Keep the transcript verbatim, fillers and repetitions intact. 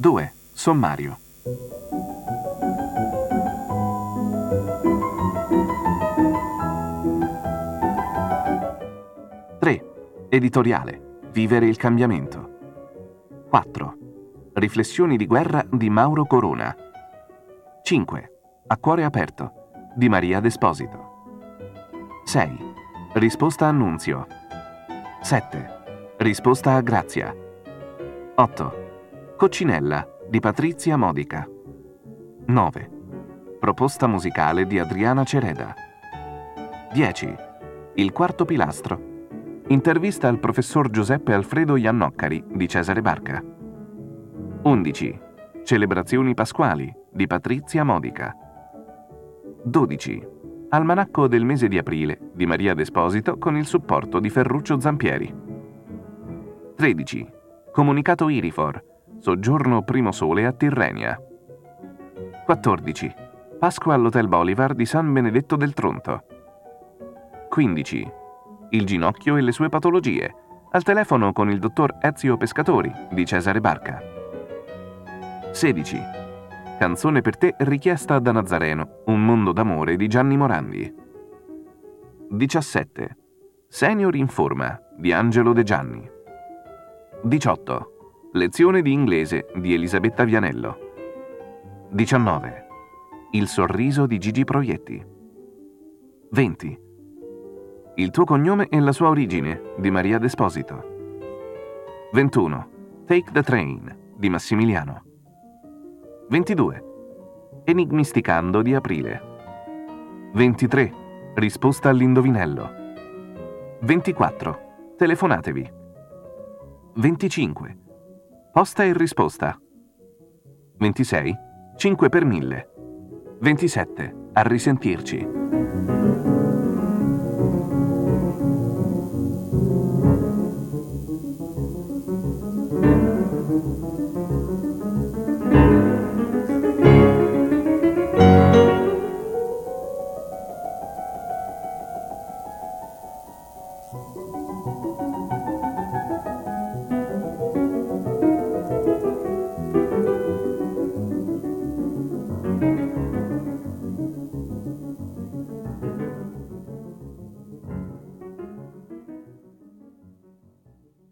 due. Sommario. tre. Editoriale. Vivere il cambiamento. quattro. Riflessioni di guerra di Mauro Corona. cinque. A cuore aperto di Maria Desposito. sei. Risposta a Nunzio. sette. Risposta a Grazia. otto. Coccinella di Patrizia Modica. nove. Proposta musicale di Adriana Cereda. dieci. Il quarto pilastro. Intervista al professor Giuseppe Alfredo Iannoccari di Cesare Barca. undici. Celebrazioni pasquali di Patrizia Modica. dodici. Almanacco del mese di aprile di Maria Desposito con il supporto di Ferruccio Zampieri. tredici. Comunicato Irifor. Soggiorno Primo Sole a Tirrenia. quattordici. Pasqua all'Hotel Bolivar di San Benedetto del Tronto. quindici. Il ginocchio e le sue patologie. Al telefono con il dottor Ezio Pescatori di Cesare Barca. sedici. Canzone per te richiesta da Nazareno, un mondo d'amore di Gianni Morandi. diciassette. Senior in forma di Angelo De Gianni. diciotto. Lezione di inglese di Elisabetta Vianello. diciannove. Il sorriso di Gigi Proietti. venti. Il tuo cognome e la sua origine di Maria Desposito. ventuno. Take the Train di Massimiliano. ventidue. Enigmisticando di Aprile. ventitré. Risposta all'indovinello. ventiquattro. Telefonatevi. venticinque. Posta e risposta. ventisei. cinque per mille. ventisette. A risentirci.